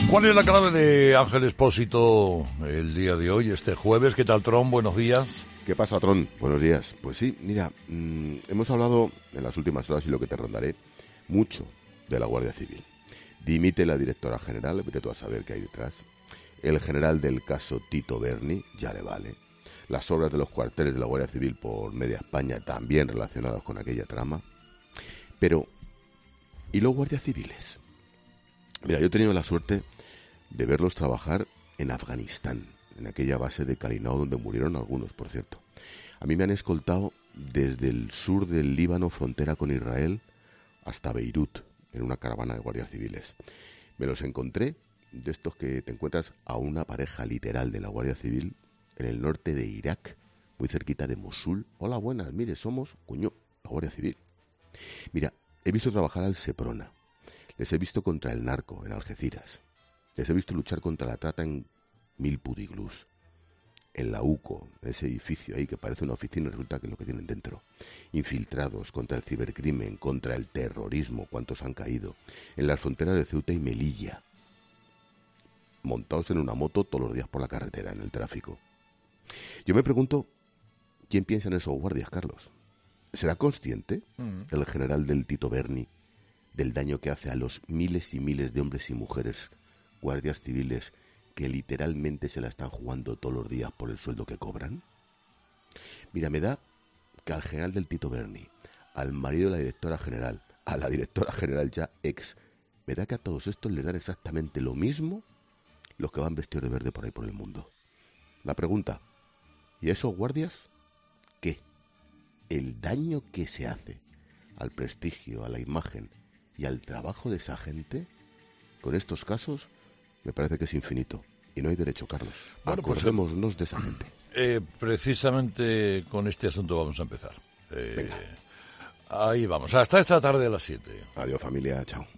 ¿Cuál es la clave de Ángel Expósito el día de hoy, este jueves? ¿Qué tal, Tron? Buenos días. ¿Qué pasa, Tron? Buenos días. Pues sí, mira, hemos hablado en las últimas horas, y lo que te rondaré, mucho de la Guardia Civil. Dimite la directora general, vete tú a saber qué hay detrás. El general del caso Tito Berni, ya le vale. Las obras de los cuarteles de la Guardia Civil por media España, también relacionadas con aquella trama. Pero, ¿y los guardias civiles? Mira, yo he tenido la suerte de verlos trabajar en Afganistán, en aquella base de Kalinao donde murieron algunos, por cierto. A mí me han escoltado desde el sur del Líbano, frontera con Israel, hasta Beirut, en una caravana de guardias civiles. Me los encontré, de estos que te encuentras a una pareja literal de la Guardia Civil en el norte de Irak, muy cerquita de Mosul. Hola, buenas, mire, somos, la Guardia Civil. Mira, he visto trabajar al Seprona, les he visto contra el narco en Algeciras, les he visto luchar contra la trata en Milpudiglús, en la UCO, ese edificio ahí que parece una oficina y resulta que es lo que tienen dentro. Infiltrados contra el cibercrimen, contra el terrorismo, cuántos han caído, en las fronteras de Ceuta y Melilla, montados en una moto todos los días por la carretera, en el tráfico. Yo me pregunto, ¿quién piensa en esos guardias, Carlos? ¿Será consciente el general del Tito Berni del daño que hace a los miles y miles de hombres y mujeres, guardias civiles, que literalmente se la están jugando todos los días por el sueldo que cobran? Mira, me da que al general del Tito Berni, al marido de la directora general, a la directora general ya ex, me da que a todos estos les dan exactamente lo mismo los que van vestidos de verde por ahí por el mundo. La pregunta, ¿y esos guardias qué? El daño que se hace al prestigio, a la imagen y al trabajo de esa gente con estos casos me parece que es infinito. Y no hay derecho, Carlos. Bueno, acordémonos de esa gente. Precisamente con este asunto vamos a empezar. Ahí vamos. Hasta esta tarde a las 7. Adiós, familia. Chao.